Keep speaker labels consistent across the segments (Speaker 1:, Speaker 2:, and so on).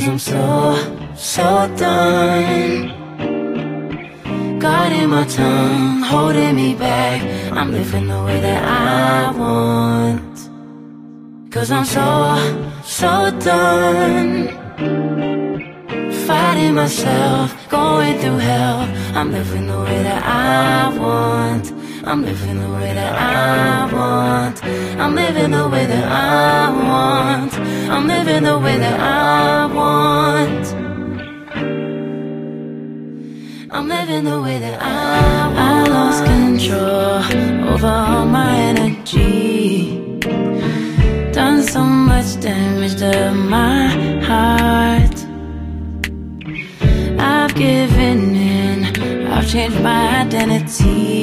Speaker 1: I'm so done guarding my tongue, holding me back. I'm living the way that I want. 'Cause I'm so done fighting myself, going through hell. I'm living the way that I want. I'm living the way that I want. I'm living the way that I want. I'm living the way that I want. I'm living the way that I lost control over all my energy. Done so much damage to my heart. I've given in, I've changed my identity.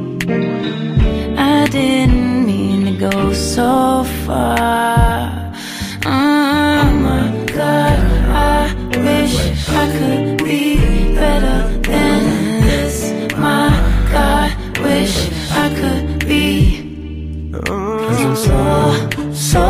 Speaker 1: I didn't mean to go so far. Oh my God, I wish I could be better than this. My God, wish I could be. 'Cause I'm so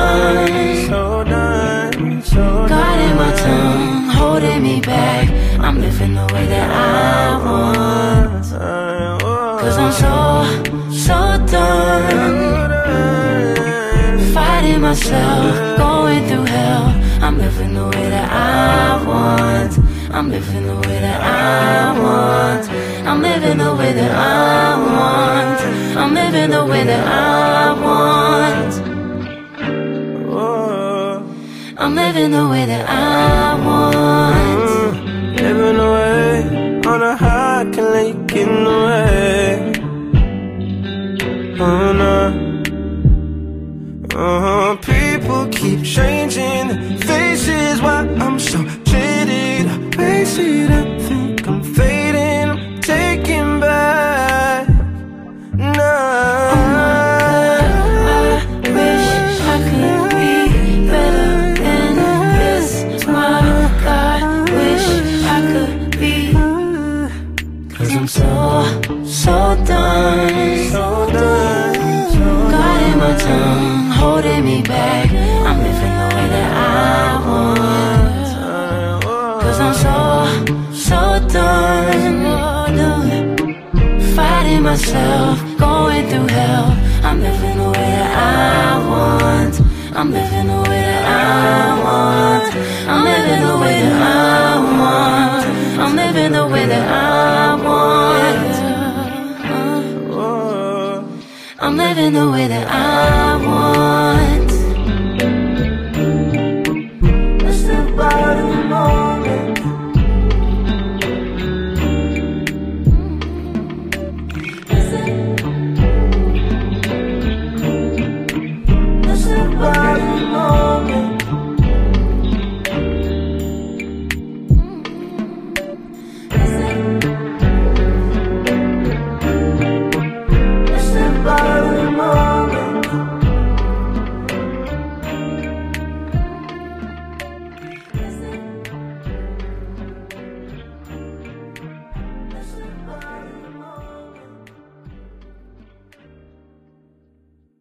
Speaker 1: done guarding my tongue, holding me back. I'm living the way that I want. 'Cause I'm so done fighting myself, going through hell. I'm living the way that I want. I'm living the way that I want. I'm living the way that I want. I'm living the way that I want. I'm living the way that I want.
Speaker 2: Living away on a high, can lake in the way. Oh no. People keep changing faces while I'm so jaded. I face it, I think I'm fading. I'm taking back. No. I'm so done guarding my tongue, holding me back. I'm living the way that I want. 'Cause I'm so done fighting myself, going through hell. I'm living the way that I want. I'm living the way that I want. I'm living the way that I want. I'm living the way that I want. I'm living the way that I